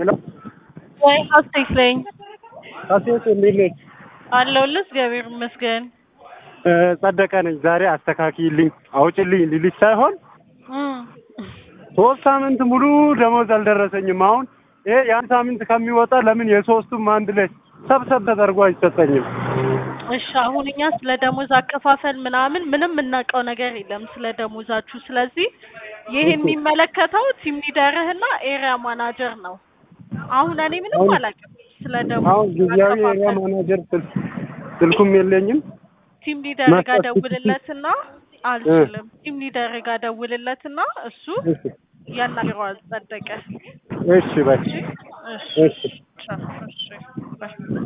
ሄሎ ወይ አስተይለኝ አሴት እንዴት አለሁልህ እግዚአብሔር ይመስገን። ጸደቀ ነኝ። ዛሬ አስተካክይልኝ አውጭልኝ ልልሽ ሳይሆን 3 ሳምንት ሙሉ ደሞዝ አልደረሰኝም። አሁን ይሄ ያን ሳምንት ከሚወጣ ለምን የሶስቱም አንድ ላይ ሰብሰብ ተደርጎ አይሰጠኝም? እሺ አሁን እኛ ስለ ደሞዝ አከፋፈል ምንም እናውቀው ነገር የለም ስለ ደሞዛችሁ። ስለዚህ ይሄ የሚመለከተው ቲም ሊደርህና ኤሪያ ማናጀር ነው። አሁን እኔ ምንም አላውቅም ስለ ደሞዝ። አሁን ጊዜያዊ ኤሪያ ማናጀር ስልኩም የለኝም። ቲም ሊደር ጋር ደውልለትና አልችልም። ቲም ሊደር ጋር ደውልለትና እሱ ያናግረዋል ጸደቀ። እሺ በቃ እሺ እሺ